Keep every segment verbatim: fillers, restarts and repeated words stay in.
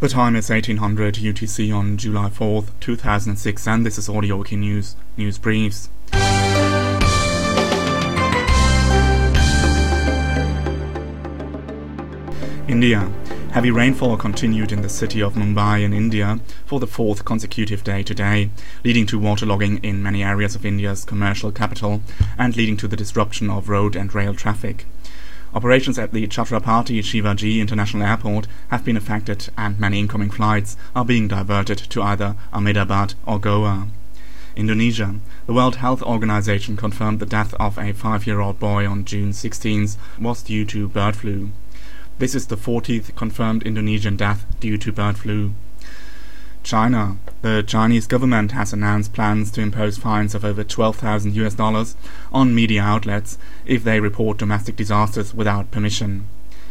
The time is eighteen hundred U T C on July fourth, two thousand six, and this is Audio Wiki News, News Briefs. India. Heavy rainfall continued in the city of Mumbai in India for the fourth consecutive day today, leading to waterlogging in many areas of India's commercial capital and leading to the disruption of road and rail traffic. Operations at the Chhatrapati Shivaji International Airport have been affected and many incoming flights are being diverted to either Ahmedabad or Goa. Indonesia. The World Health Organization confirmed the death of a five-year-old boy on June sixteenth was due to bird flu. This is the fortieth confirmed Indonesian death due to bird flu. China. The Chinese government has announced plans to impose fines of over twelve thousand U S dollars on media outlets if they report domestic disasters without permission.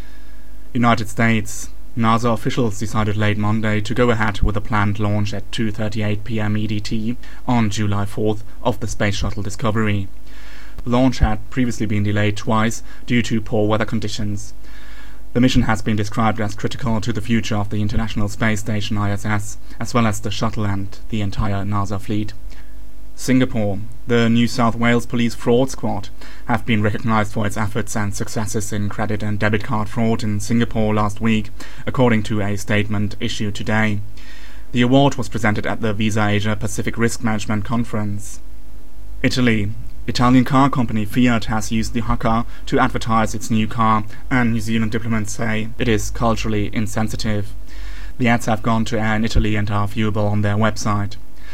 United States. NASA officials decided late Monday to go ahead with a planned launch at two thirty-eight p m E D T on July fourth of the Space Shuttle Discovery. The launch had previously been delayed twice due to poor weather conditions. The mission has been described as critical to the future of the International Space Station I S S, as well as the shuttle and the entire NASA fleet. Singapore. The New South Wales Police Fraud Squad have been recognized for its efforts and successes in credit and debit card fraud in Singapore last week, according to a statement issued today. The award was presented at the Visa Asia Pacific Risk Management Conference. Italy. Italian car company Fiat has used the haka to advertise its new car, and New Zealand diplomats say it is culturally insensitive. The ads have gone to air in Italy and are viewable on their website.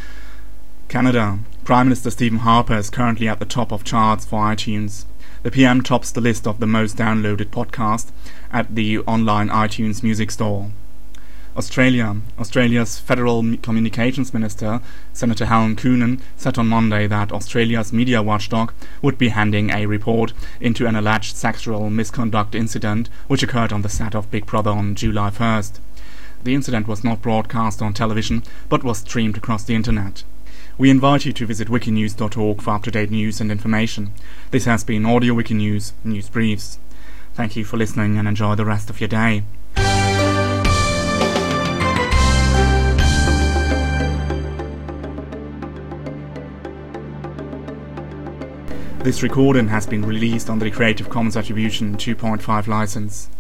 Canada. Prime Minister Stephen Harper is currently at the top of charts for iTunes. The P M tops the list of the most downloaded podcast at the online iTunes music store. Australia. Australia's Federal Communications Minister, Senator Helen Coonan, said on Monday that Australia's media watchdog would be handing a report into an alleged sexual misconduct incident which occurred on the set of Big Brother on July first. The incident was not broadcast on television, but was streamed across the internet. We invite you to visit wikinews dot org for up-to-date news and information. This has been Audio Wiki News, News Briefs. Thank you for listening and enjoy the rest of your day. This recording has been released under the Creative Commons Attribution two point five license.